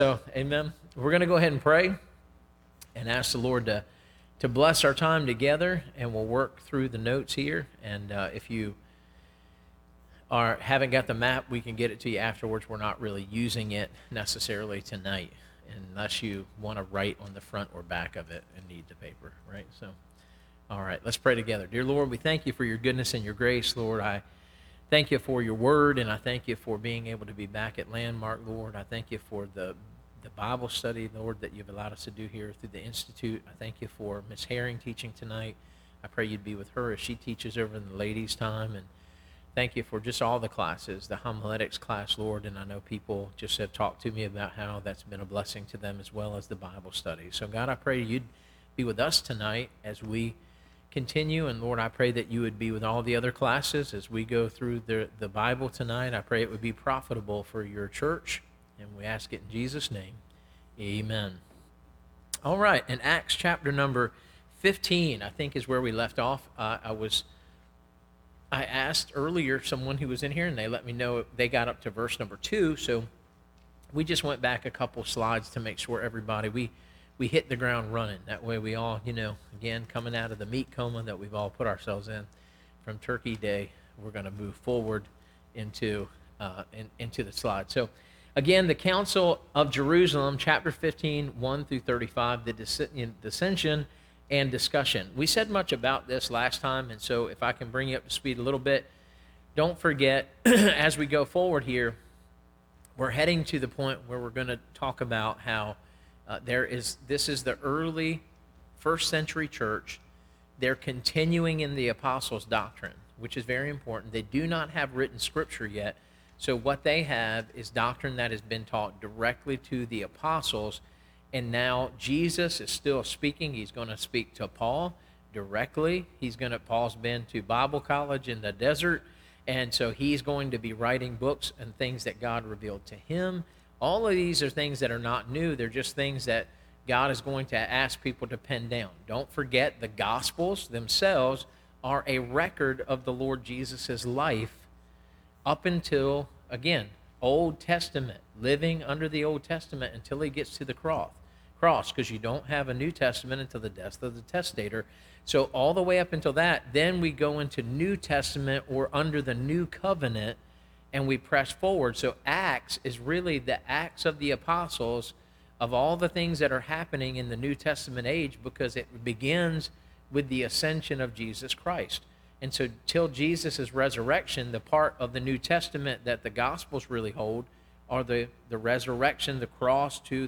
So, amen. We're going to go ahead and pray and ask the Lord to bless our time together, and we'll work through the notes here. And if you haven't got the map, we can get it to you afterwards. We're not really using it necessarily tonight, unless you want to write on the front or back of it and need the paper, right? So, all right, let's pray together. Dear Lord, we thank you for your goodness and your grace, Lord. I thank you for your word, and I thank you for being able to be back at Landmark, Lord. I thank you for the Bible study, Lord, that you've allowed us to do here through the Institute. I thank you for Miss Herring teaching tonight. I pray you'd be with her as she teaches over in the ladies' time. And thank you for just all the classes, the homiletics class, Lord. And I know people just have talked to me about how that's been a blessing to them, as well as the Bible study. So, God, I pray you'd be with us tonight as we continue. And, Lord, I pray that you would be with all the other classes as we go through the Bible tonight. I pray it would be profitable for your church. And we ask it in Jesus' name. Amen. All right, in Acts chapter number 15, I think is where we left off. I asked earlier someone who was in here, and they let me know they got up to verse number 2. So we just went back a couple slides to make sure everybody, we hit the ground running. That way we all, again, coming out of the meat coma that we've all put ourselves in from Turkey Day, we're going to move forward into the slide. So, again, the Council of Jerusalem, chapter 15, 1 through 35, the dissension and discussion. We said much about this last time, and so if I can bring you up to speed a little bit, don't forget, as we go forward here, we're heading to the point where we're going to talk about how this is the early first century church. They're continuing in the apostles' doctrine, which is very important. They do not have written scripture yet. So what they have is doctrine that has been taught directly to the apostles, and now Jesus is still speaking. He's going to speak to Paul directly. Paul's been to Bible college in the desert, and so he's going to be writing books and things that God revealed to him. All of these are things that are not new. They're just things that God is going to ask people to pen down. Don't forget, the Gospels themselves are a record of the Lord Jesus' life up until, again, Old Testament, living under the Old Testament until he gets to the cross, because you don't have a New Testament until the death of the testator. So all the way up until that, then we go into New Testament or under the New Covenant, and we press forward. So Acts is really the Acts of the Apostles of all the things that are happening in the New Testament age, because it begins with the ascension of Jesus Christ. And so till Jesus' resurrection, the part of the New Testament that the Gospels really hold are the resurrection, the cross, to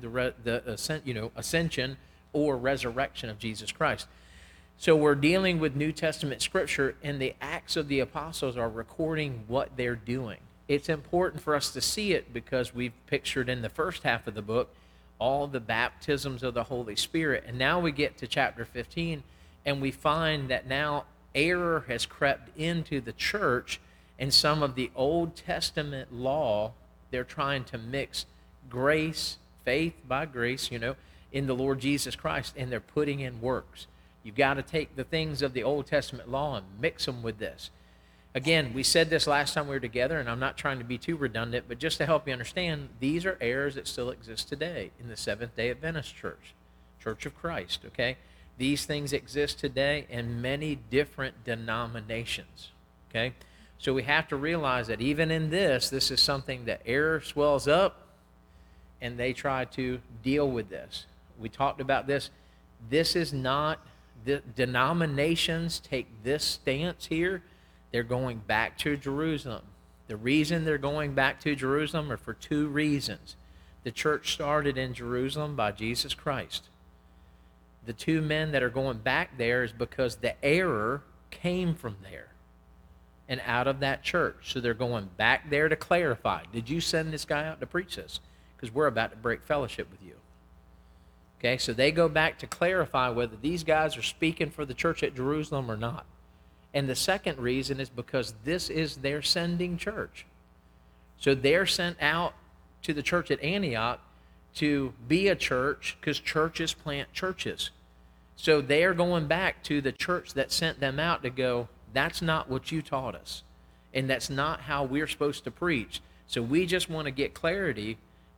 the ascension or resurrection of Jesus Christ. So we're dealing with New Testament scripture, and the Acts of the Apostles are recording what they're doing. It's important for us to see it because we've pictured in the first half of the book all the baptisms of the Holy Spirit. And now we get to chapter 15, and we find that now error has crept into the church, and some of the Old Testament law, they're trying to mix grace, faith by grace, in the Lord Jesus Christ, and they're putting in works. You've got to take the things of the Old Testament law and mix them with this. Again, we said this last time we were together, and I'm not trying to be too redundant, but just to help you understand, these are errors that still exist today in the Seventh-day Adventist Church, Church of Christ, okay? These things exist today in many different denominations, okay? So we have to realize that even in this is something that error swells up, and they try to deal with this. We talked about this. This is not, the denominations take this stance here. They're going back to Jerusalem. The reason they're going back to Jerusalem are for two reasons. The church started in Jerusalem by Jesus Christ. The two men that are going back there is because the error came from there and out of that church. So they're going back there to clarify. Did you send this guy out to preach this? Because we're about to break fellowship with you. Okay, so they go back to clarify whether these guys are speaking for the church at Jerusalem or not. And the second reason is because this is their sending church. So they're sent out to the church at Antioch to be a church, because churches plant churches. So they are going back to the church that sent them out to go, that's not what you taught us, and that's not how we're supposed to preach. So we just want to get clarity,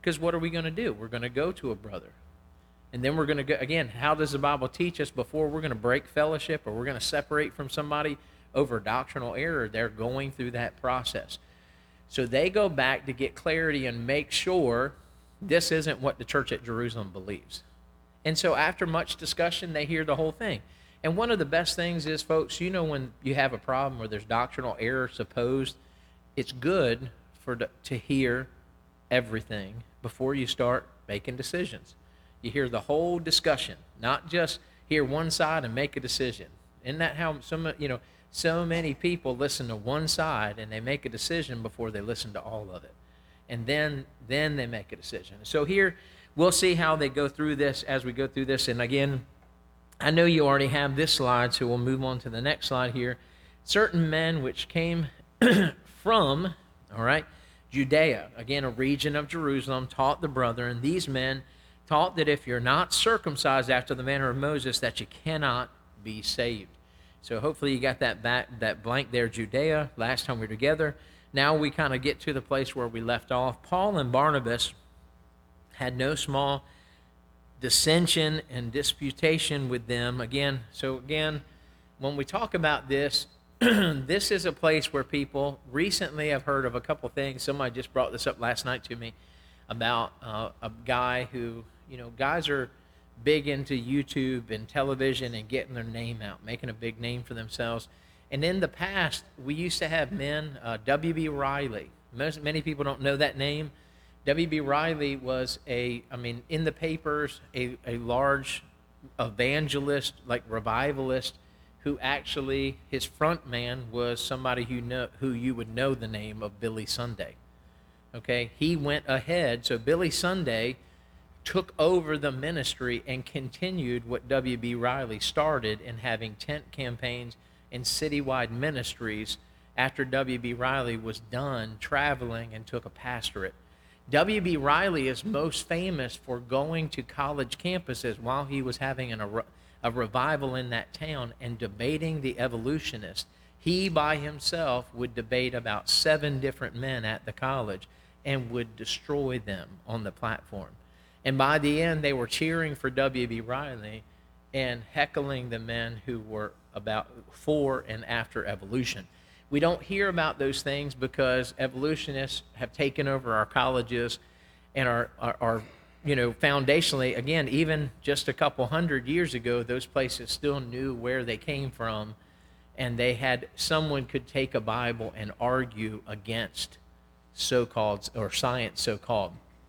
Because what are we going to do? We're going to go to a brother. And then we're going to go, again, how does the Bible teach us before we're going to break fellowship or we're going to separate from somebody over doctrinal error? They're going through that process. So they go back to get clarity and make sure this isn't what the church at Jerusalem believes. And so after much discussion, they hear the whole thing. And one of the best things is, folks, you know, when you have a problem where there's doctrinal error supposed, it's good to hear everything before you start making decisions. You hear the whole discussion, not just hear one side and make a decision. Isn't that how so many people listen to one side and they make a decision before they listen to all of it? And then they make a decision. So here, we'll see how they go through this as we go through this. And again, I know you already have this slide, so we'll move on to the next slide here. Certain men which came from, all right, Judea, again, a region of Jerusalem, taught the brethren. These men taught that if you're not circumcised after the manner of Moses, that you cannot be saved. So hopefully you got that blank there, Judea, last time we were together. Now we kind of get to the place where we left off. Paul and Barnabas had no small dissension and disputation with them. Again, when we talk about this, this is a place where people recently have heard of a couple things. Somebody just brought this up last night to me about a guy who, guys are big into YouTube and television and getting their name out, making a big name for themselves. And in the past, we used to have men, W.B. Riley. Many people don't know that name. W.B. Riley was in the papers, a large evangelist, like revivalist, who actually, his front man was somebody who you would know the name of Billy Sunday. Okay, he went ahead, so Billy Sunday took over the ministry and continued what W.B. Riley started in having tent campaigns and citywide ministries after W.B. Riley was done traveling and took a pastorate. W.B. Riley is most famous for going to college campuses while he was having a revival in that town and debating the evolutionists. He by himself would debate about 7 different men at the college and would destroy them on the platform. And by the end, they were cheering for W.B. Riley and heckling the men who were about for and after evolution. We don't hear about those things because evolutionists have taken over our colleges and are foundationally, again, even just a couple hundred years ago, those places still knew where they came from, and they had someone could take a Bible and argue against so-called, or science so-called.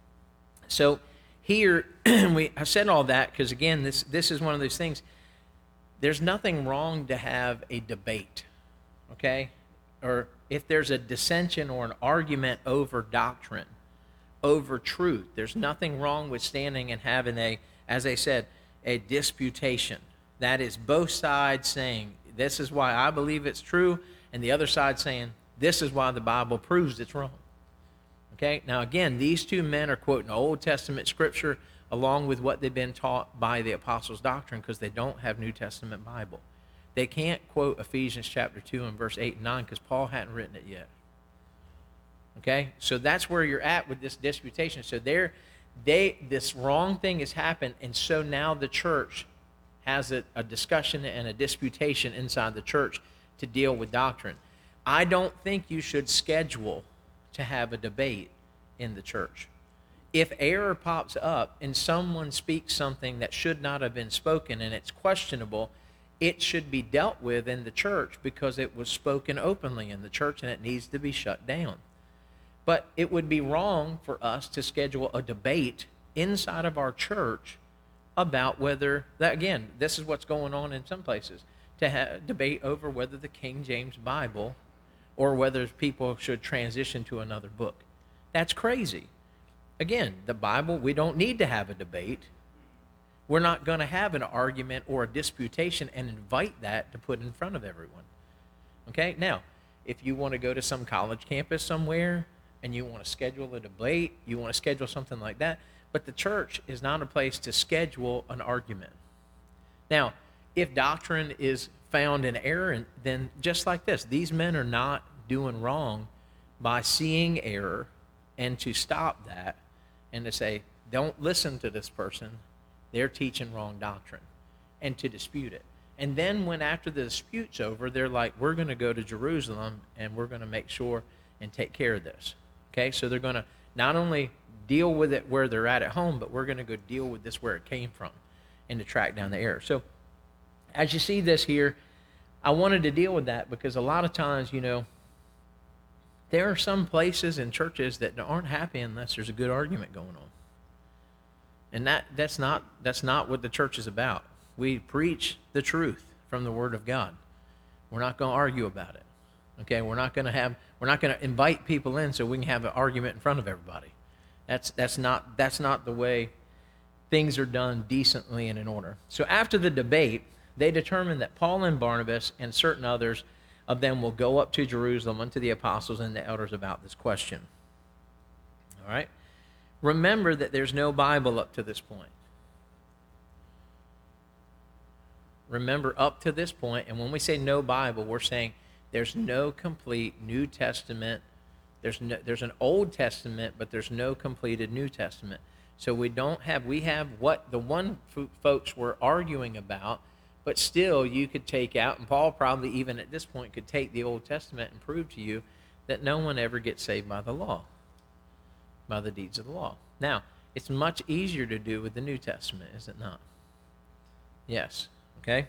So here, I said all that because, again, this is one of those things. There's nothing wrong to have a debate, okay? Or if there's a dissension or an argument over doctrine, over truth, there's nothing wrong with standing and having as I said, a disputation. That is both sides saying, this is why I believe it's true, and the other side saying, this is why the Bible proves it's wrong. Okay? Now, again, these two men are quoting Old Testament scripture along with what they've been taught by the apostles' doctrine because they don't have New Testament Bible. They can't quote Ephesians chapter 2 and verse 8 and 9 because Paul hadn't written it yet. Okay? So that's where you're at with this disputation. So this wrong thing has happened, and so now the church has a discussion and a disputation inside the church to deal with doctrine. I don't think you should schedule to have a debate in the church. If error pops up and someone speaks something that should not have been spoken and it's questionable, it should be dealt with in the church because it was spoken openly in the church and it needs to be shut down. But it would be wrong for us to schedule a debate inside of our church about whether, again, this is what's going on in some places, to have a debate over whether the King James Bible or whether people should transition to another book. That's crazy. Again, the Bible, we don't need to have a debate. We're not going to have an argument or a disputation and invite that to put in front of everyone. Okay? Now, if you want to go to some college campus somewhere and you want to schedule a debate, you want to schedule something like that, but the church is not a place to schedule an argument. Now, if doctrine is found in error, then just like this, these men are not doing wrong by seeing error and to stop that and to say, don't listen to this person. They're teaching wrong doctrine, and to dispute it. And then when after the dispute's over, they're like, we're going to go to Jerusalem and we're going to make sure and take care of this. Okay, so they're going to not only deal with it where they're at home, but we're going to go deal with this where it came from and to track down the error. So as you see this here, I wanted to deal with that because a lot of times, there are some places in churches that aren't happy unless there's a good argument going on. And that's not what the church is about. We preach the truth from the Word of God. We're not going to argue about it. Okay, we're not going to invite people in so we can have an argument in front of everybody. That's not the way things are done decently and in order. So after the debate, they determined that Paul and Barnabas and certain others of them will go up to Jerusalem unto the apostles and the elders about this question. All right? Remember that there's no Bible up to this point. Remember, up to this point, and when we say no Bible, we're saying there's no complete New Testament. There's an Old Testament, but there's no completed New Testament. So we have what the one folks were arguing about, but still you could take out, and Paul probably even at this point could take the Old Testament and prove to you that no one ever gets saved by the law, by the deeds of the law. Now, it's much easier to do with the New Testament, is it not? Yes. Okay?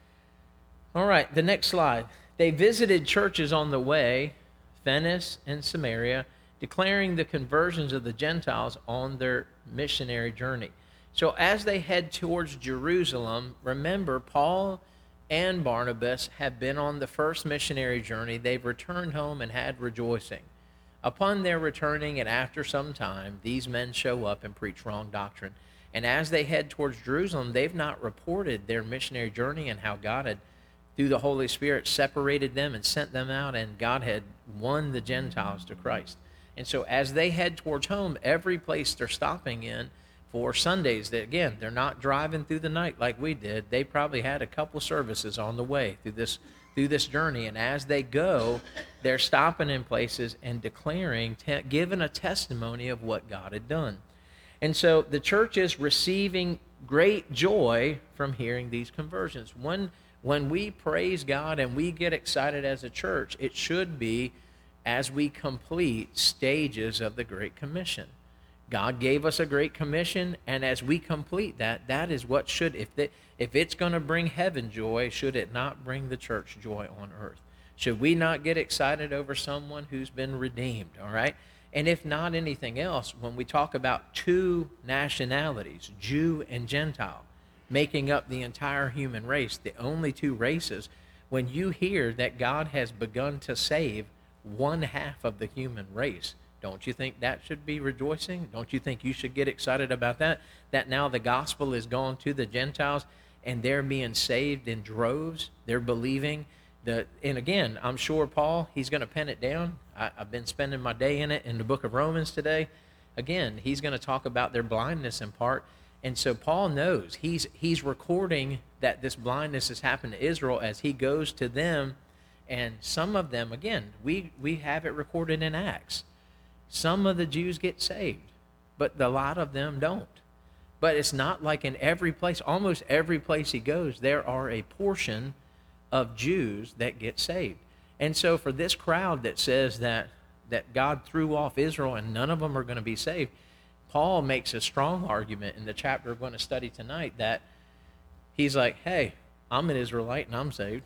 All right, the next slide. They visited churches on the way, Venice and Samaria, declaring the conversions of the Gentiles on their missionary journey. So as they head towards Jerusalem, remember, Paul and Barnabas have been on the first missionary journey. They've returned home and had rejoicing. Upon their returning and after some time, these men show up and preach wrong doctrine. And as they head towards Jerusalem, they've not reported their missionary journey and how God had, through the Holy Spirit, separated them and sent them out, and God had won the Gentiles to Christ. And so as they head towards home, every place they're stopping in for Sundays, that again, they're not driving through the night like we did. They probably had a couple services on the way through this journey. And as they go, they're stopping in places and declaring, giving a testimony of what God had done. And so the church is receiving great joy from hearing these conversions. When we praise God and we get excited as a church, it should be as we complete stages of the Great Commission. God gave us a Great Commission, and as we complete that, that is what should, if it's going to bring heaven joy, should it not bring the church joy on earth? Should we not get excited over someone who's been redeemed, all right? And if not anything else, when we talk about two nationalities, Jew and Gentile, making up the entire human race, the only two races, when you hear that God has begun to save one half of the human race, don't you think that should be rejoicing? Don't you think you should get excited about that? That now the gospel is gone to the Gentiles and they're being saved in droves. They're believing. And again, I'm sure Paul, he's going to pen it down. I've been spending my day in it in the book of Romans today. Again, he's going to talk about their blindness in part. And so Paul knows. He's recording that this blindness has happened to Israel as he goes to them. And some of them, again, we have it recorded in Acts. Some of the Jews get saved, but a lot of them don't. But it's not like in every place, almost every place he goes, there are a portion of Jews that get saved. And so for this crowd that says that God threw off Israel and none of them are going to be saved, Paul makes a strong argument in the chapter we're going to study tonight that he's like, hey, I'm an Israelite and I'm saved.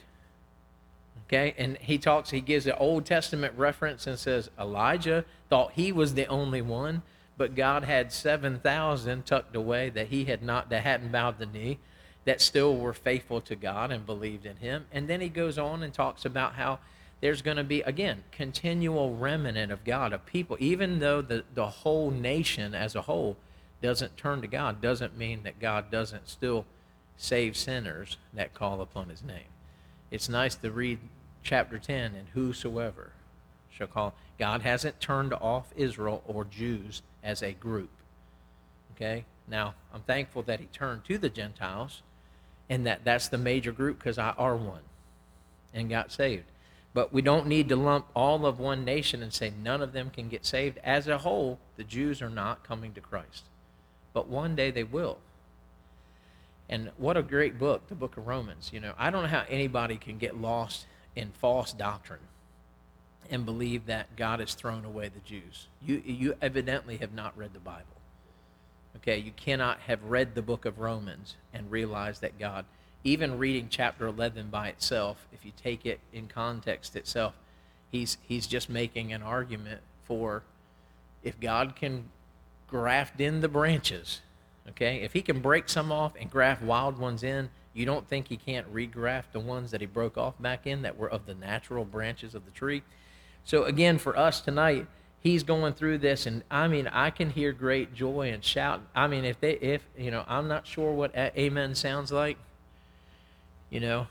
Okay, and he gives an Old Testament reference and says Elijah thought he was the only one, but God had 7,000 tucked away that hadn't bowed the knee, that still were faithful to God and believed in him. And then he goes on and talks about how there's going to be, again, continual remnant of God, of people. Even though the whole nation as a whole doesn't turn to God, doesn't mean that God doesn't still save sinners that call upon his name. It's nice to read chapter 10, and whosoever shall call. God hasn't turned off Israel or Jews as a group. Okay? Now, I'm thankful that he turned to the Gentiles, and that's the major group because I are one and got saved. But we don't need to lump all of one nation and say none of them can get saved. As a whole, the Jews are not coming to Christ. But one day they will. And what a great book, the book of Romans. I don't know how anybody can get lost in false doctrine and believe that God has thrown away the Jews. You evidently have not read the Bible. Okay, you cannot have read the book of Romans and realize that God, even reading chapter 11 by itself, if you take it in context itself, he's just making an argument for if God can graft in the branches, okay, if he can break some off and graft wild ones in, you don't think he can't regraft the ones that he broke off back in that were of the natural branches of the tree? So again, for us tonight, he's going through this, and I can hear great joy and shout. I'm not sure what amen sounds like, in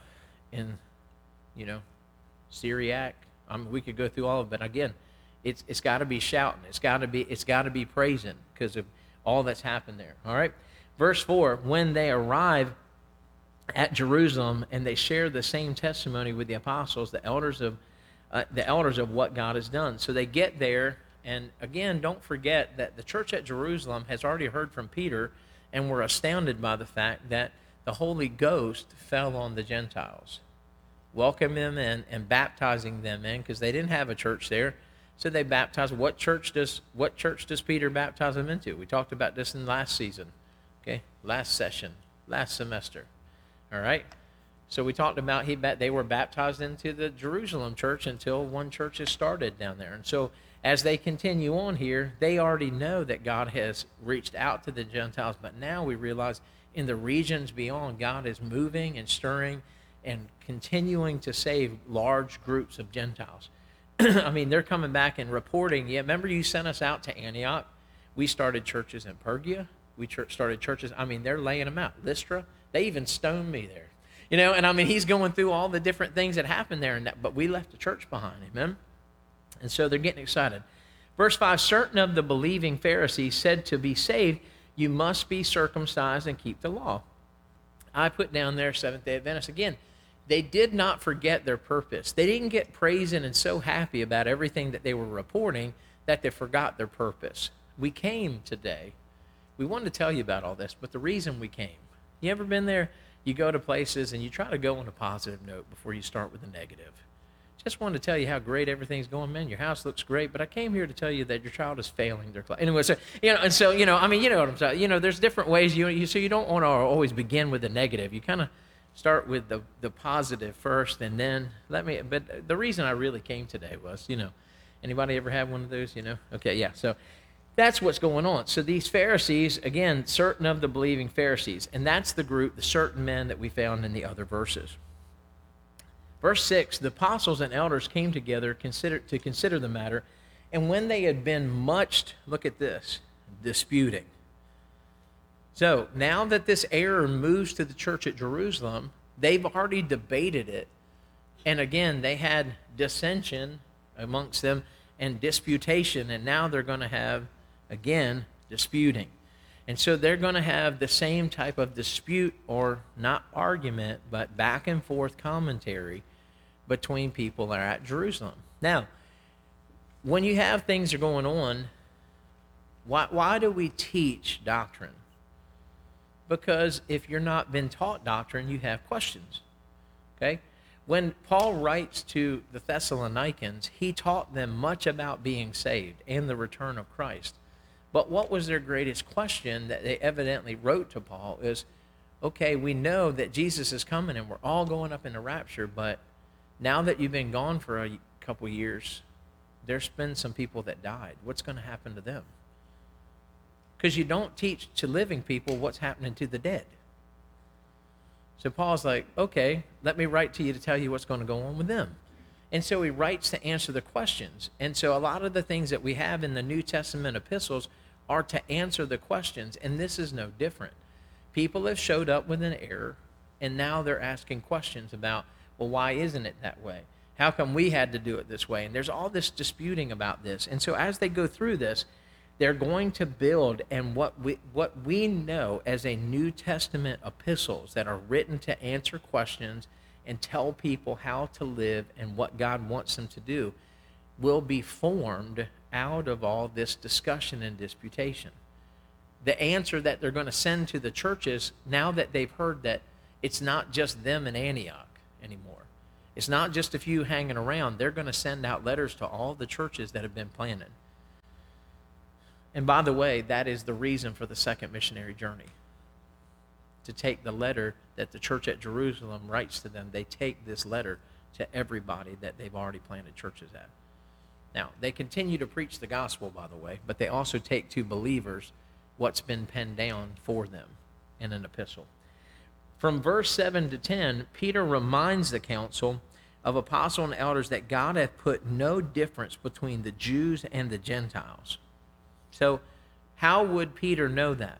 Syriac. We could go through all of it, but again, it's got to be shouting. It's got to be praising because of all that's happened there. All right, verse 4: when they arrive at Jerusalem and they share the same testimony with the apostles, the elders of what God has done. So they get there, and again, don't forget that the church at Jerusalem has already heard from Peter, and were astounded by the fact that the Holy Ghost fell on the Gentiles, welcoming them in and baptizing them in, because they didn't have a church there. So they baptized. What church does Peter baptize them into? We talked about this in last season, okay, last session, last semester. All right. So we talked about they were baptized into the Jerusalem church until one church is started down there. And so as they continue on here, they already know that God has reached out to the Gentiles, but now we realize in the regions beyond, God is moving and stirring and continuing to save large groups of Gentiles. They're coming back and reporting. Yeah, remember you sent us out to Antioch? We started churches in Pergia. We started churches. They're laying them out. Lystra, they even stoned me there. He's going through all the different things that happened there, but we left the church behind. Amen? And so they're getting excited. Verse 5, certain of the believing Pharisees said, to be saved, you must be circumcised and keep the law. I put down there Seventh-day Adventists. Again, they did not forget their purpose. They didn't get praising and so happy about everything that they were reporting that they forgot their purpose. We came today. We wanted to tell you about all this, but the reason we came. You ever been there? You go to places and you try to go on a positive note before you start with a negative. Just wanted to tell you how great everything's going. Man, your house looks great, but I came here to tell you that your child is failing their class. Anyway, so, you know what I'm saying. There's different ways. So you don't want to always begin with the negative. You kind of start with the positive first, and then but the reason I really came today was, anybody ever have one of those, Okay, yeah, so that's what's going on. So these Pharisees, again, certain of the believing Pharisees, and that's the group, the certain men that we found in the other verses. Verse 6, the apostles and elders came together to consider the matter, and when they had been much, look at this, disputing. So now that this error moves to the church at Jerusalem, they've already debated it, and again, they had dissension amongst them and disputation, and now they're going to have, again, disputing. And so they're going to have the same type of dispute, or not argument, but back and forth commentary between people that are at Jerusalem. Now, when you have things that are going on, why do we teach doctrine? Because if you're not been taught doctrine, you have questions. Okay? When Paul writes to the Thessalonians, he taught them much about being saved and the return of Christ. But what was their greatest question that they evidently wrote to Paul is, okay, we know that Jesus is coming and we're all going up in the rapture, but now that you've been gone for a couple years, there's been some people that died. What's going to happen to them? Because you don't teach to living people what's happening to the dead. So Paul's like, okay, let me write to you to tell you what's going to go on with them. And so he writes to answer the questions. And so a lot of the things that we have in the New Testament epistles are to answer the questions, and this is no different. People have showed up with an error, and now they're asking questions about, well, why isn't it that way? How come we had to do it this way? And there's all this disputing about this. And so as they go through this, they're going to build, and what we know as a New Testament epistles that are written to answer questions and tell people how to live and what God wants them to do will be formed out of all this discussion and disputation. The answer that they're going to send to the churches, now that they've heard that it's not just them in Antioch anymore, it's not just a few hanging around, they're going to send out letters to all the churches that have been planted. And by the way, that is the reason for the second missionary journey. To take the letter that the church at Jerusalem writes to them, they take this letter to everybody that they've already planted churches at. Now, they continue to preach the gospel, by the way, but they also take to believers what's been penned down for them in an epistle. From verse 7 to 10, Peter reminds the council of apostles and elders that God hath put no difference between the Jews and the Gentiles. So, how would Peter know that?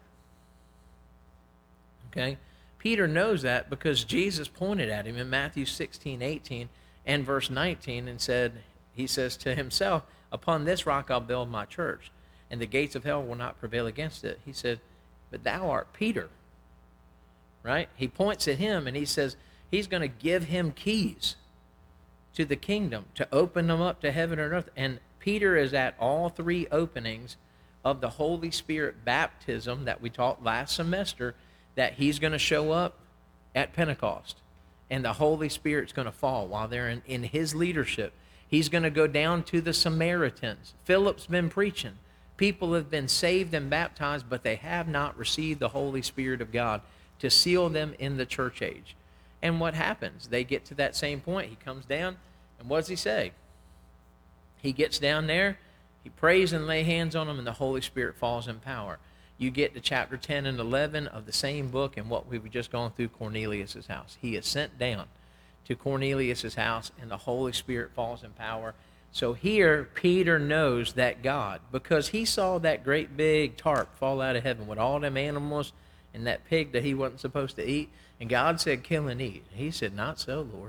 Okay? Peter knows that because Jesus pointed at him in Matthew 16:18 and verse 19 and said, he says to himself, upon this rock I'll build my church, and the gates of hell will not prevail against it. He said, but thou art Peter. Right? He points at him and he says he's going to give him keys to the kingdom, to open them up to heaven and earth. And Peter is at all three openings of the Holy Spirit baptism that we taught last semester, that he's going to show up at Pentecost. And the Holy Spirit's going to fall while they're in his leadership. He's going to go down to the Samaritans. Philip's been preaching. People have been saved and baptized, but they have not received the Holy Spirit of God to seal them in the church age. And what happens? They get to that same point. He comes down, and what does he say? He gets down there, he prays and lay hands on them, and the Holy Spirit falls in power. You get to chapter 10 and 11 of the same book and what we've just gone through, Cornelius' house. He is sent down to Cornelius' house, and the Holy Spirit falls in power. So here, Peter knows that God, because he saw that great big tarp fall out of heaven with all them animals and that pig that he wasn't supposed to eat, and God said, kill and eat. He said, not so, Lord.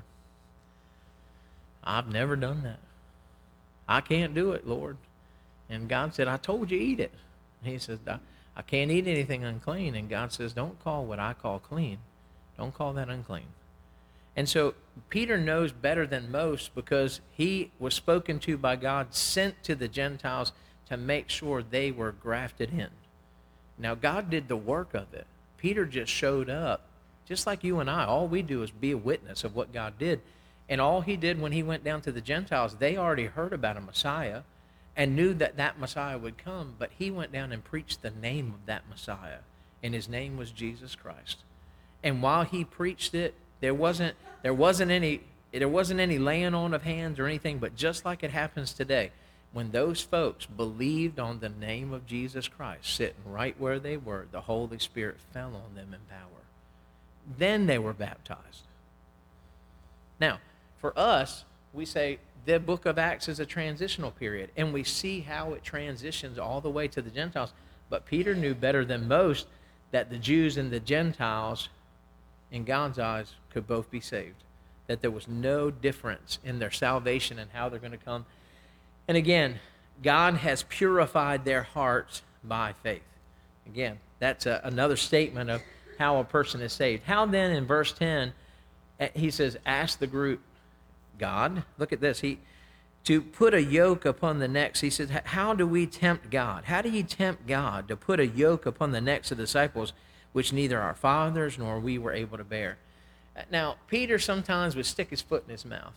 I've never done that. I can't do it, Lord. And God said, I told you eat it. And he says, I can't eat anything unclean. And God says, don't call what I call clean. Don't call that unclean. And so Peter knows better than most because he was spoken to by God, sent to the Gentiles to make sure they were grafted in. Now, God did the work of it. Peter just showed up, just like you and I. All we do is be a witness of what God did. And all he did when he went down to the Gentiles, they already heard about a Messiah and knew that that Messiah would come, but he went down and preached the name of that Messiah, and his name was Jesus Christ. And while he preached it, there wasn't any laying on of hands or anything, but just like it happens today, when those folks believed on the name of Jesus Christ, sitting right where they were, the Holy Spirit fell on them in power. Then they were baptized. Now, for us, we say the book of Acts is a transitional period, and we see how it transitions all the way to the Gentiles. But Peter knew better than most that the Jews and the Gentiles, in God's eyes, could both be saved, that there was no difference in their salvation and how they're going to come. And again, God has purified their hearts by faith. Again, that's another statement of how a person is saved. How then, in verse 10, he says, ask the group, God, look at this, to put a yoke upon the necks. He says, how do we tempt God? How do you tempt God to put a yoke upon the necks of disciples, which neither our fathers nor we were able to bear? Now, Peter sometimes would stick his foot in his mouth.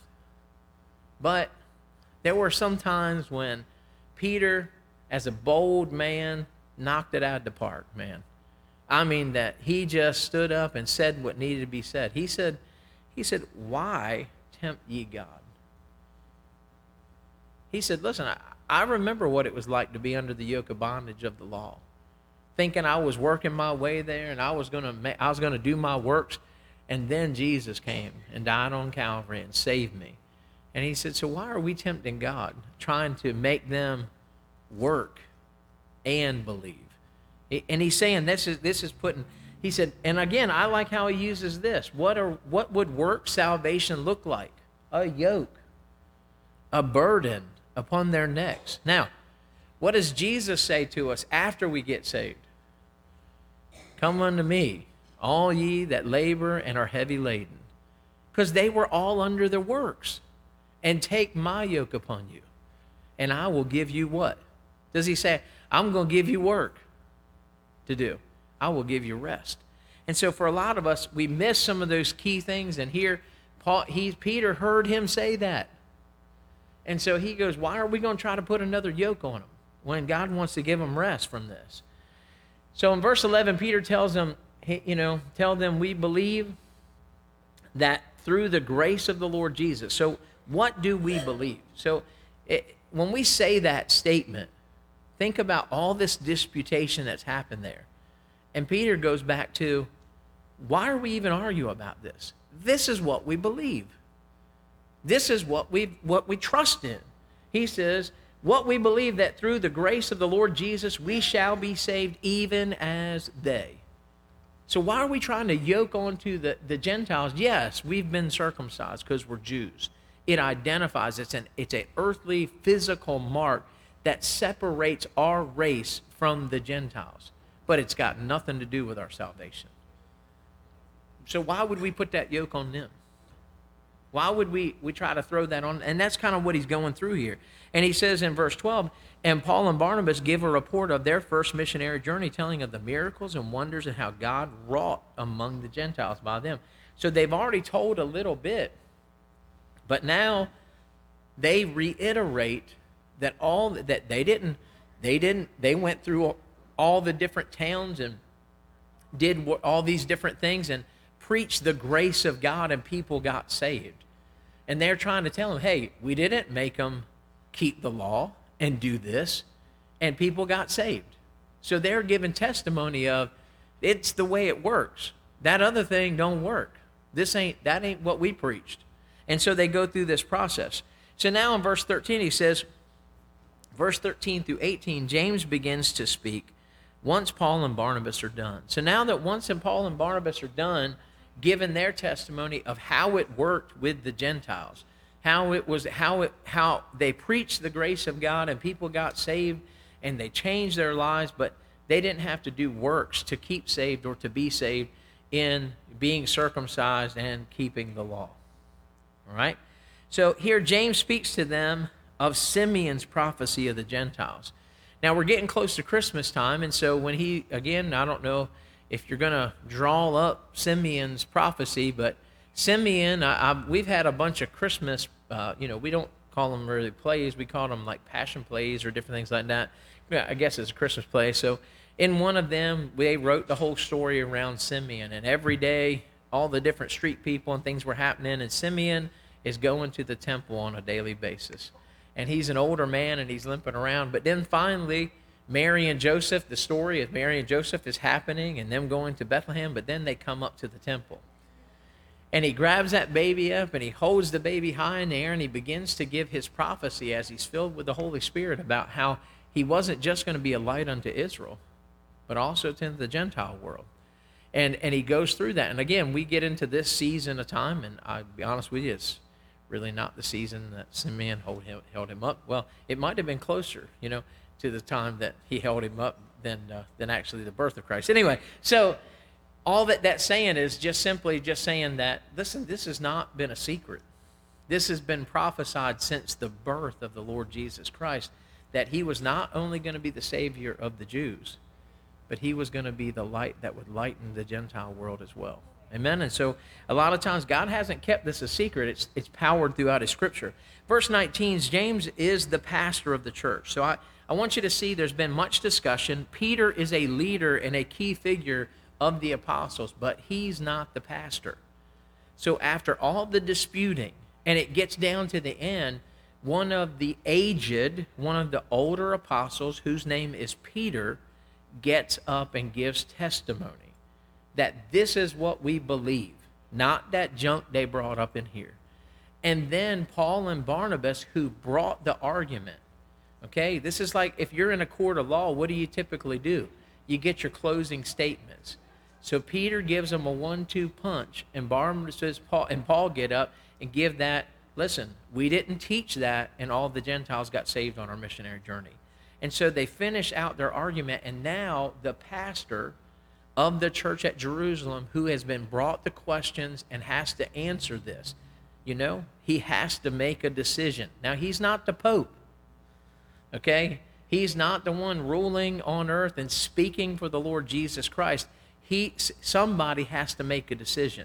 But there were some times when Peter, as a bold man, knocked it out of the park, man. I mean that he just stood up and said what needed to be said. He said, why tempt ye God? He said, listen, I remember what it was like to be under the yoke of bondage of the law, thinking I was working my way there and I was going to do my works. And then Jesus came and died on Calvary and saved me. And he said, so why are we tempting God, trying to make them work and believe? And he's saying this is putting, he said, and again, I like how he uses this. What would work salvation look like? A yoke, a burden upon their necks. Now, what does Jesus say to us after we get saved? Come unto me, all ye that labor and are heavy laden, because they were all under the works. And take my yoke upon you, and I will give you what? Does he say, I'm going to give you work to do? I will give you rest. And so for a lot of us, we miss some of those key things. And here, Peter heard him say that. And so he goes, why are we going to try to put another yoke on them when God wants to give them rest from this? So in verse 11, Peter tells them, tell them we believe that through the grace of the Lord Jesus. So what do we believe? So when we say that statement, think about all this disputation that's happened there. And Peter goes back to, why are we even arguing about this? This is what we believe. This is what we trust in. He says, what we believe that through the grace of the Lord Jesus, we shall be saved even as they. So why are we trying to yoke onto the Gentiles? Yes, we've been circumcised because we're Jews. It identifies, it's an earthly, physical mark that separates our race from the Gentiles. But it's got nothing to do with our salvation. So why would we put that yoke on them? Why would we try to throw that on? And that's kind of what he's going through here. And he says in verse 12, and Paul and Barnabas give a report of their first missionary journey, telling of the miracles and wonders and how God wrought among the Gentiles by them. So they've already told a little bit, but now they reiterate that they went through all the different towns and did all these different things and preached the grace of God, and people got saved. And they're trying to tell them, hey, we didn't make them keep the law and do this, and people got saved. So they're giving testimony of, it's the way it works. That other thing don't work. That ain't what we preached. And so they go through this process. So now in verse 13, he says, verse 13 through 18, James begins to speak once Paul and Barnabas are done. So now that once Paul and Barnabas are done, given their testimony of how it worked with the Gentiles, how they preached the grace of God and people got saved and they changed their lives, but they didn't have to do works to keep saved or to be saved in being circumcised and keeping the law. All right? So here James speaks to them of Simeon's prophecy of the Gentiles. Now we're getting close to Christmas time, and so when I don't know if you're going to draw up Simeon's prophecy, but Simeon, we've had a bunch of Christmas, we don't call them really plays, we call them like passion plays or different things like that. Yeah, I guess it's a Christmas play. So in one of them, they wrote the whole story around Simeon, and every day, all the different street people and things were happening, and Simeon is going to the temple on a daily basis. And he's an older man, and he's limping around, but then finally, Mary and Joseph, the story of Mary and Joseph is happening and them going to Bethlehem, but then they come up to the temple. And he grabs that baby up and he holds the baby high in the air and he begins to give his prophecy as he's filled with the Holy Spirit about how he wasn't just going to be a light unto Israel, but also to the Gentile world. And he goes through that. And again, we get into this season of time, and I'll be honest with you, it's really not the season that Simeon held him up. Well, it might have been closer, to the time that he held him up than actually the birth of Christ. Anyway, so all that's saying is just simply saying that, listen, this has not been a secret. This has been prophesied since the birth of the Lord Jesus Christ, that he was not only going to be the Savior of the Jews, but he was going to be the light that would lighten the Gentile world as well. Amen? And so a lot of times God hasn't kept this a secret. It's powered throughout his scripture. Verse 19, James is the pastor of the church. So I want you to see there's been much discussion. Peter is a leader and a key figure of the apostles, but he's not the pastor. So after all the disputing, and it gets down to the end, one of the older apostles, whose name is Peter, gets up and gives testimony that this is what we believe, not that junk they brought up in here. And then Paul and Barnabas, who brought the argument. Okay, this is like if you're in a court of law, what do you typically do? You get your closing statements. So Peter gives them a 1-2 punch, and Barnabas says, Paul get up and give that, listen, we didn't teach that, and all the Gentiles got saved on our missionary journey. And so they finish out their argument, and now the pastor of the church at Jerusalem who has been brought the questions and has to answer this. You know, he has to make a decision. Now, he's not the Pope, okay? He's not the one ruling on earth and speaking for the Lord Jesus Christ. Somebody has to make a decision.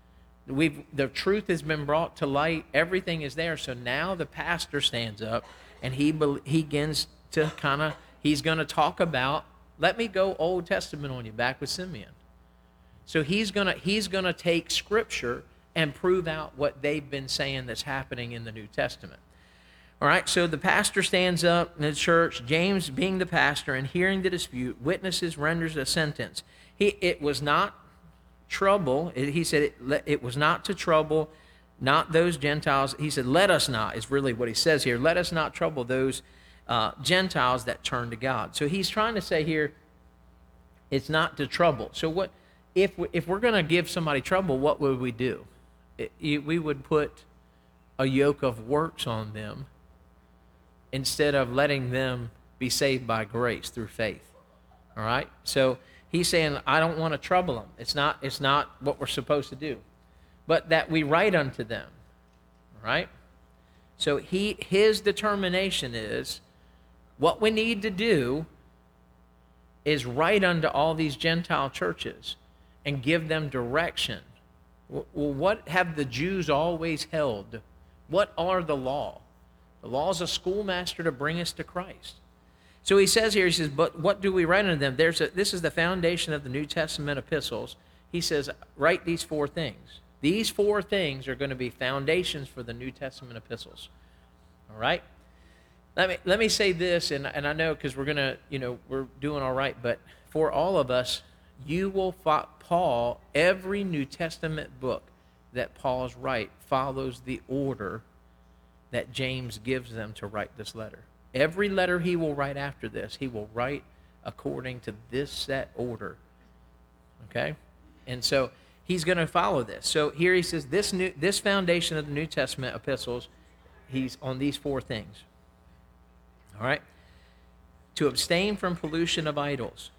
The truth has been brought to light. Everything is there. So now the pastor stands up and he begins to he's going to talk about, let me go Old Testament on you, back with Simeon. So he's going to take Scripture and prove out what they've been saying that's happening in the New Testament. All right, so the pastor stands up in the church. James, being the pastor and hearing the dispute, witnesses, renders a sentence. It was not trouble. He said it was not to trouble, not those Gentiles. He said, let us not, is really what he says here. Let us not trouble those Gentiles that turn to God. So he's trying to say here, it's not to trouble. So what if we're going to give somebody trouble, what would we do? We would put a yoke of works on them instead of letting them be saved by grace through faith. All right? So he's saying, I don't want to trouble them. It's not what we're supposed to do. But that we write unto them. All right? So his determination is, what we need to do is write unto all these Gentile churches and give them direction. Well, what have the Jews always held? What are the law? The law is a schoolmaster to bring us to Christ. So he says here, he says, but what do we write unto them? This is the foundation of the New Testament epistles. He says, write these 4 things. These 4 things are going to be foundations for the New Testament epistles. All right? Let me say this, and I know because we're going to, we're doing all right, but for all of us, you will Paul, every New Testament book that Paul's write follows the order that James gives them to write this letter. Every letter he will write after this, he will write according to this set order. Okay? And so he's going to follow this. So here he says, this foundation of the New Testament epistles, he's on these 4 things. All right? To abstain from pollution of idols.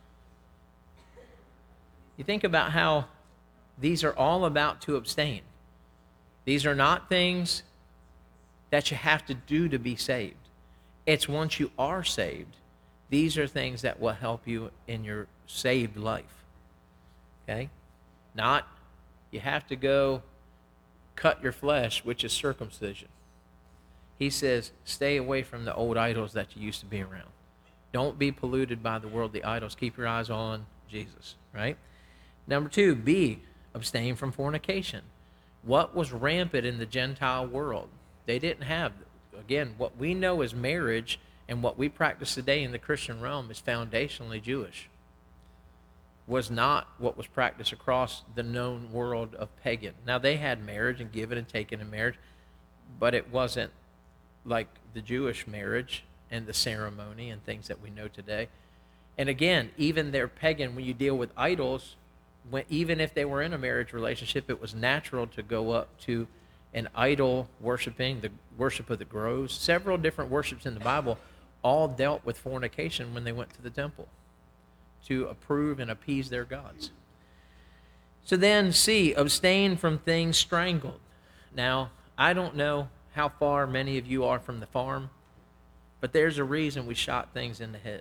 You think about how these are all about to abstain. These are not things that you have to do to be saved. It's once you are saved, these are things that will help you in your saved life. Okay? Not you have to go cut your flesh, which is circumcision. He says, stay away from the old idols that you used to be around. Don't be polluted by the worldly idols. Keep your eyes on Jesus, right? Number 2, abstain from fornication. What was rampant in the Gentile world? They didn't have, again, what we know as marriage and what we practice today in the Christian realm is foundationally Jewish. Was not what was practiced across the known world of pagan. Now, they had marriage and given and taken in marriage, but it wasn't like the Jewish marriage and the ceremony and things that we know today. And again, even their pagan, when you deal with idols, even if they were in a marriage relationship, it was natural to go up to an idol worshiping, the worship of the groves. Several different worships in the Bible all dealt with fornication when they went to the temple to approve and appease their gods. So then C, abstain from things strangled. Now, I don't know how far many of you are from the farm, but there's a reason we shot things in the head.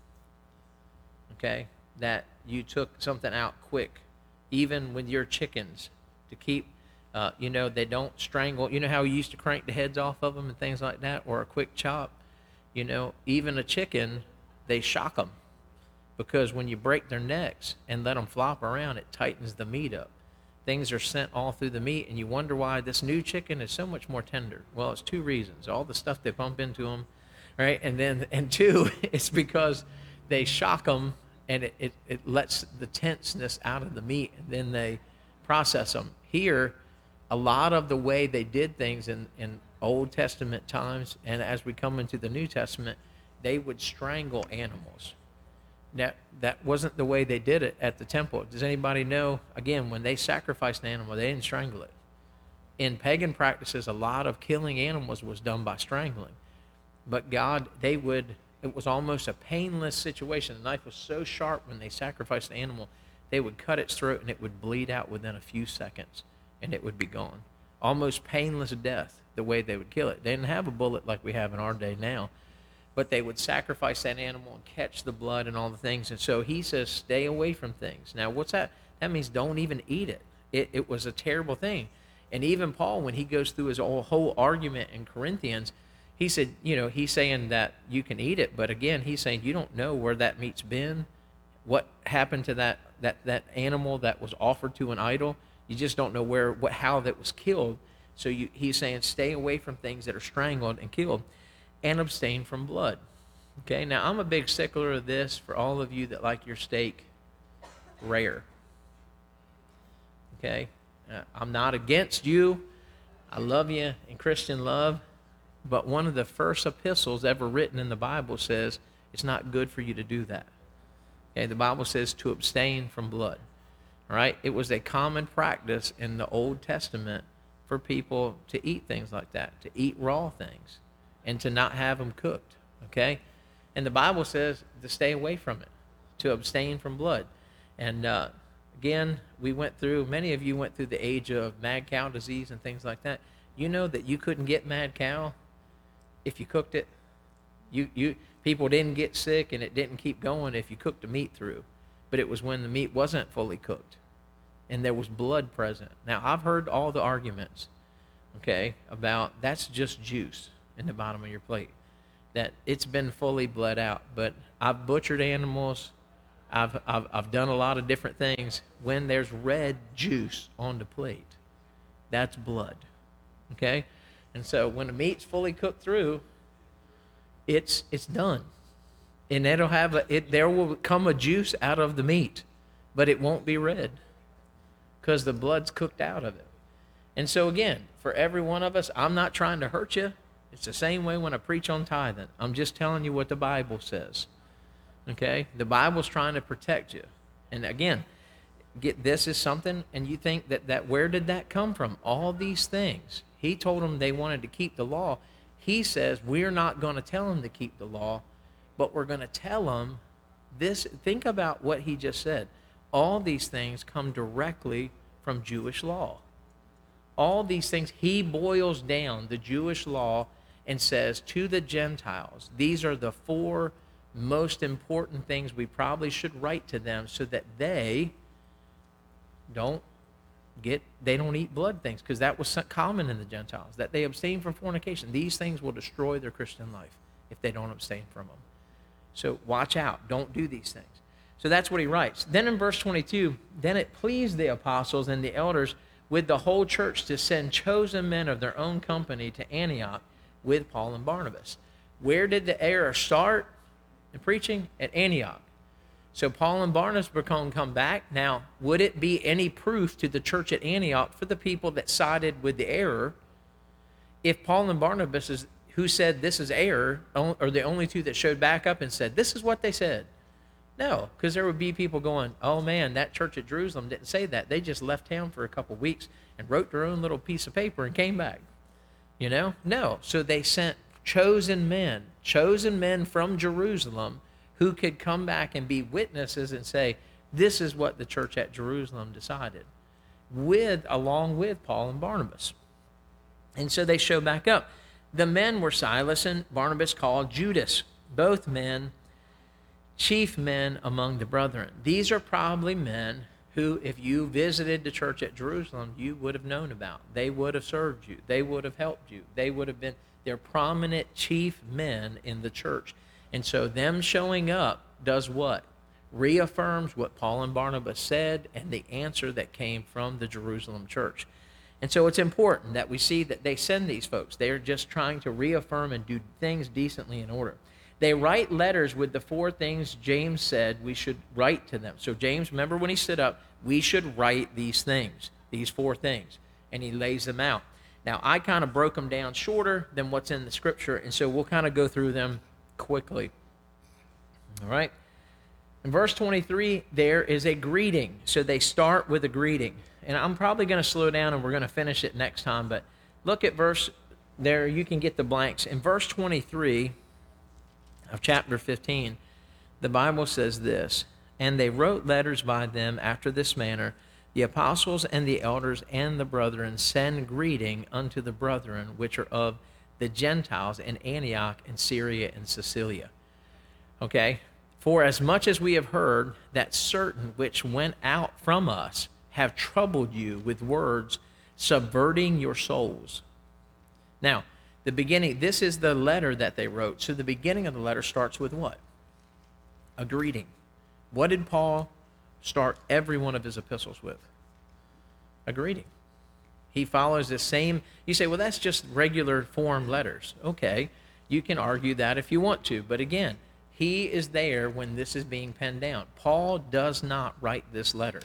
Okay? That you took something out quick, even with your chickens, to keep, they don't strangle. You know how you used to crank the heads off of them and things like that, or a quick chop? Even a chicken, they shock them, because when you break their necks and let them flop around, it tightens the meat up. Things are sent all through the meat, and you wonder why this new chicken is so much more tender. Well, it's 2 reasons. All the stuff they pump into them, right? And 2, it's because they shock them, and it lets the tenseness out of the meat, and then they process them. Here, a lot of the way they did things in Old Testament times, and as we come into the New Testament, they would strangle animals. That wasn't the way they did it at the temple. Does anybody know, again, when they sacrificed an animal, they didn't strangle it. In pagan practices, a lot of killing animals was done by strangling. But God, it was almost a painless situation. The knife was so sharp when they sacrificed the animal, They would cut its throat and it would bleed out within a few seconds and it would be gone. Almost painless death, the way they would kill it. They didn't have a bullet like we have in our day now, but they would sacrifice that animal and catch the blood and all the things. And so he says, stay away from things. Now, what's that? That means don't even eat it. It was a terrible thing. And even Paul, when he goes through his whole argument in Corinthians, he said, he's saying that you can eat it, but again, he's saying you don't know where that meat's been, what happened to that animal that was offered to an idol. You just don't know how that was killed. So he's saying stay away from things that are strangled and killed, and abstain from blood. Okay, now I'm a big stickler of this for all of you that like your steak rare. Okay, I'm not against you. I love you in Christian love. But one of the first epistles ever written in the Bible says it's not good for you to do that. Okay, the Bible says to abstain from blood. All right, it was a common practice in the Old Testament for people to eat things like that, to eat raw things, and to not have them cooked. Okay, and the Bible says to stay away from it, to abstain from blood. And again, many of you went through the age of mad cow disease and things like that. You know that you couldn't get mad cow if you cooked it. People didn't get sick and it didn't keep going if you cooked the meat through. But it was when the meat wasn't fully cooked and there was blood present. Now, I've heard all the arguments, okay, about that's just juice in the bottom of your plate, that it's been fully bled out. But I've butchered animals. I've done a lot of different things. When there's red juice on the plate, that's blood, okay? And so when the meat's fully cooked through, it's done. And there will come a juice out of the meat, but it won't be red because the blood's cooked out of it. And so again, for every one of us, I'm not trying to hurt you. It's the same way when I preach on tithing. I'm just telling you what the Bible says. Okay? The Bible's trying to protect you. And again, this is something, and you think that where did that come from? All these things. He told them they wanted to keep the law. He says, we're not going to tell them to keep the law, but we're going to tell them this. Think about what he just said. All these things come directly from Jewish law. All these things, he boils down the Jewish law and says to the Gentiles, these are the 4 most important things we probably should write to them so that they don't eat blood things, because that was common in the Gentiles, that they abstain from fornication. These things will destroy their Christian life if they don't abstain from them. So watch out. Don't do these things. So that's what he writes. Then in verse 22, then it pleased the apostles and the elders with the whole church to send chosen men of their own company to Antioch with Paul and Barnabas. Where did the error start in preaching? At Antioch. So Paul and Barnabas were going to come back. Now, would it be any proof to the church at Antioch for the people that sided with the error if Paul and Barnabas, who said this is error, are the only 2 that showed back up and said, this is what they said? No, because there would be people going, oh man, that church at Jerusalem didn't say that. They just left town for a couple weeks and wrote their own little piece of paper and came back. No. So they sent chosen men from Jerusalem who could come back and be witnesses and say, this is what the church at Jerusalem decided, along with Paul and Barnabas. And so they show back up. The men were Silas and Barnabas, called Judas, both men, chief men among the brethren. These are probably men who, if you visited the church at Jerusalem, you would have known about. They would have served you. They would have helped you. They would have been their prominent chief men in the church. And so them showing up does what? Reaffirms what Paul and Barnabas said and the answer that came from the Jerusalem church. And so it's important that we see that they send these folks. They're just trying to reaffirm and do things decently in order. They write letters with the 4 things James said we should write to them. So James, remember when he stood up, we should write these things, these 4 things, and he lays them out. Now, I kind of broke them down shorter than what's in the scripture, and so we'll kind of go through them quickly. All right? In verse 23, there is a greeting. So they start with a greeting. And I'm probably going to slow down and we're going to finish it next time, but look at verse, there you can get the blanks. In verse 23 of chapter 15, the Bible says this, And they wrote letters by them after this manner: The apostles and the elders and the brethren send greeting unto the brethren which are of the Gentiles in Antioch and Syria and Cilicia. Okay? For as much as we have heard that certain which went out from us have troubled you with words, subverting your souls. Now, the beginning, this is the letter that they wrote. So the beginning of the letter starts with what? A greeting. What did Paul start every one of his epistles with? A greeting. He follows the same. You say, well, that's just regular form letters. Okay, you can argue that if you want to. But again, he is there when this is being penned down. Paul does not write this letter.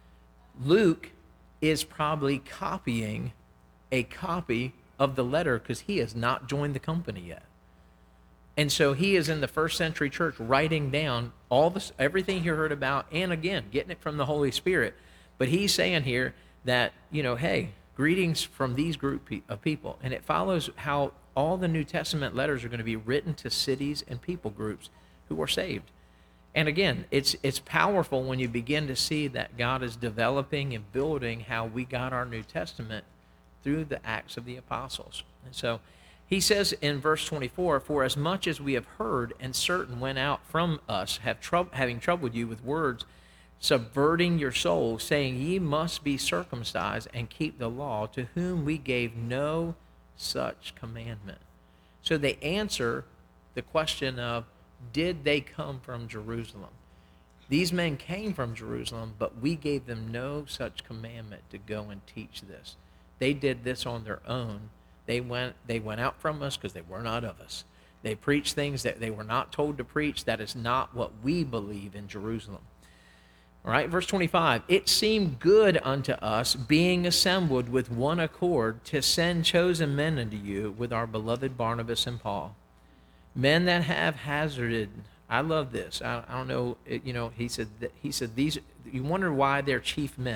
Luke is probably copying a copy of the letter because he has not joined the company yet. And so he is in the first century church writing down all this, everything he heard about, and again, getting it from the Holy Spirit. But he's saying here that, hey, greetings from these group of people. And it follows how all the New Testament letters are going to be written to cities and people groups who are saved. And again, it's powerful when you begin to see that God is developing and building how we got our New Testament through the Acts of the Apostles. And so he says in verse 24, For as much as we have heard, and certain went out from us, having troubled you with words, subverting your souls, saying, Ye must be circumcised and keep the law, to whom we gave no such commandment. So they answer the question of, did they come from Jerusalem? These men came from Jerusalem, but we gave them no such commandment to go and teach this. They did this on their own. They went out from us because they were not of us. They preached things that they were not told to preach. That is not what we believe in Jerusalem. All right, verse 25. It seemed good unto us, being assembled with one accord, to send chosen men unto you with our beloved Barnabas and Paul, men that have hazarded. I love this. I don't know. He said these. You wonder why they're chief men.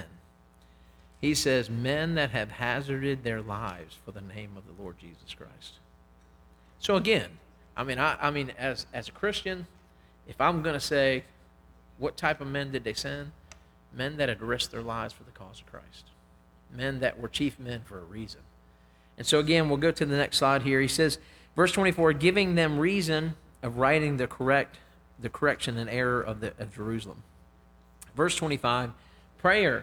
He says, men that have hazarded their lives for the name of the Lord Jesus Christ. So again, I mean, as a Christian, if I'm going to say, what type of men did they send? Men that had risked their lives for the cause of Christ. Men that were chief men for a reason. And so again, we'll go to the next slide here. He says, verse 24, giving them reason of writing the correction and error of Jerusalem. Verse 25, prayer.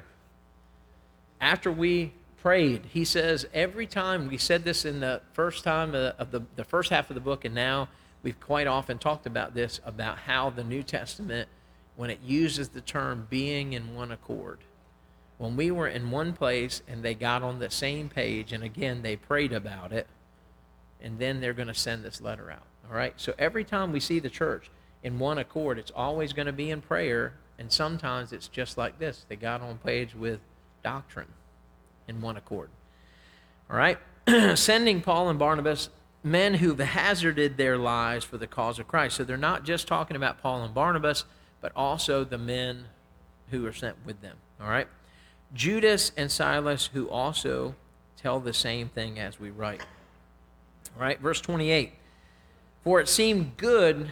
After we prayed, he says, every time, we said this in the first time of the first half of the book, and now we've quite often talked about this, about how the New Testament, when it uses the term being in one accord, when we were in one place and they got on the same page, and again, they prayed about it, and then they're going to send this letter out. All right? So every time we see the church in one accord, it's always going to be in prayer, and sometimes it's just like this. They got on page with doctrine in one accord. All right? Sending Paul and Barnabas, men who've hazarded their lives for the cause of Christ. So they're not just talking about Paul and Barnabas, but also the men who are sent with them. All right? Judas and Silas, who also tell the same thing as we write. All right? Verse 28. For it seemed good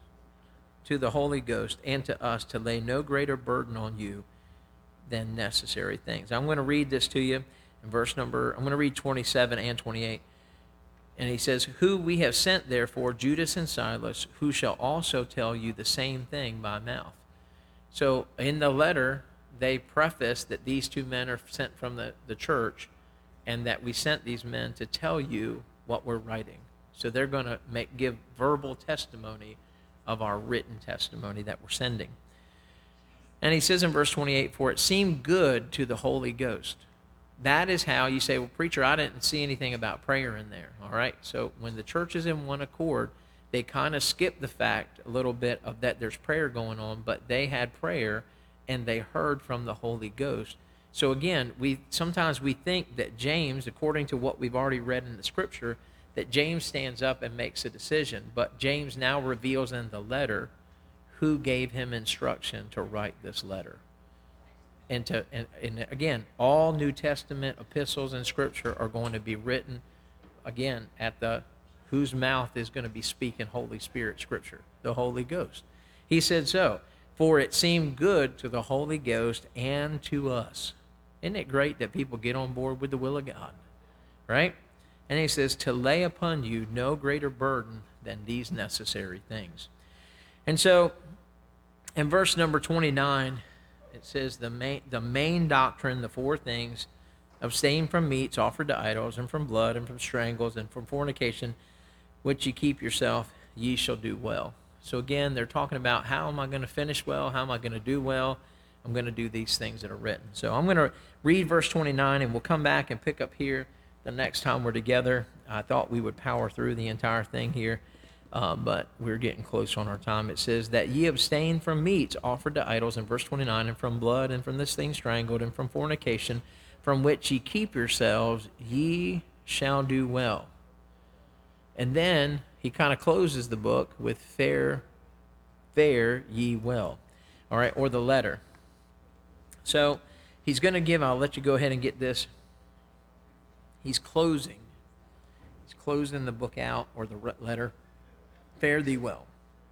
to the Holy Ghost and to us to lay no greater burden on you than necessary things. I'm going to read this to you in I'm going to read 27 and 28. And he says, who we have sent therefore, Judas and Silas, who shall also tell you the same thing by mouth. So in the letter, they preface that these two men are sent from the church, and that we sent these men to tell you what we're writing. So they're going to give verbal testimony of our written testimony that we're sending. And he says in verse 28, for it seemed good to the Holy Ghost. That is how you say, well, preacher, I didn't see anything about prayer in there. All right? So when the church is in one accord, they kind of skip the fact a little bit of that there's prayer going on, but they had prayer and they heard from the Holy Ghost. So again, sometimes we think that James, according to what we've already read in the scripture, that James stands up and makes a decision. But James now reveals in the letter who gave him instruction to write this letter. And again, all New Testament epistles and scripture are going to be written, again, at whose mouth is going to be speaking Holy Spirit scripture? The Holy Ghost. He said so. For it seemed good to the Holy Ghost and to us. Isn't it great that people get on board with the will of God? Right? And he says, to lay upon you no greater burden than these necessary things. And so, in verse number 29, it says the main doctrine, the four things: abstain from meats offered to idols, and from blood, and from strangles, and from fornication, which ye keep yourself, ye shall do well. So again, they're talking about, how am I going to finish well? How am I going to do well? I'm going to do these things that are written. So I'm going to read verse 29, and we'll come back and pick up here the next time we're together. I thought we would power through the entire thing here, but we're getting close on our time. It says that ye abstain from meats offered to idols, in verse 29, and from blood, and from this thing strangled, and from fornication, from which ye keep yourselves, ye shall do well. And then he kind of closes the book with fare ye well. All right, or the letter. So he's going to give, I'll let you go ahead and get this. He's closing. He's closing the book out, or the letter. Fare thee well.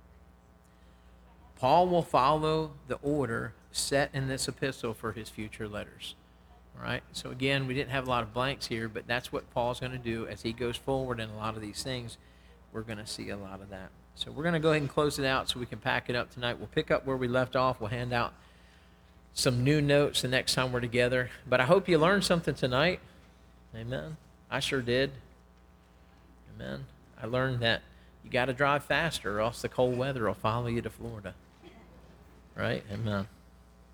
Paul will follow the order set in this epistle for his future letters. All right, so again, we didn't have a lot of blanks here, but that's what Paul's going to do as he goes forward in a lot of these things. We're going to see a lot of that. So we're going to go ahead and close it out so we can pack it up tonight. We'll pick up where we left off. We'll hand out some new notes the next time we're together. But I hope you learned something tonight. Amen. I sure did. Amen. I learned that you got to drive faster, or else the cold weather will follow you to Florida. Right? Amen.